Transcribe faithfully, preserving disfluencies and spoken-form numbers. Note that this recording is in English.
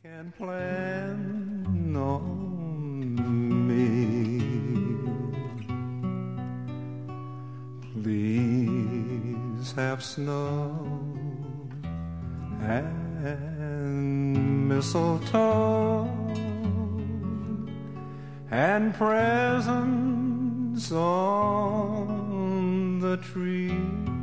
can plan on me. Please have snow and mistletoe and presents on the tree.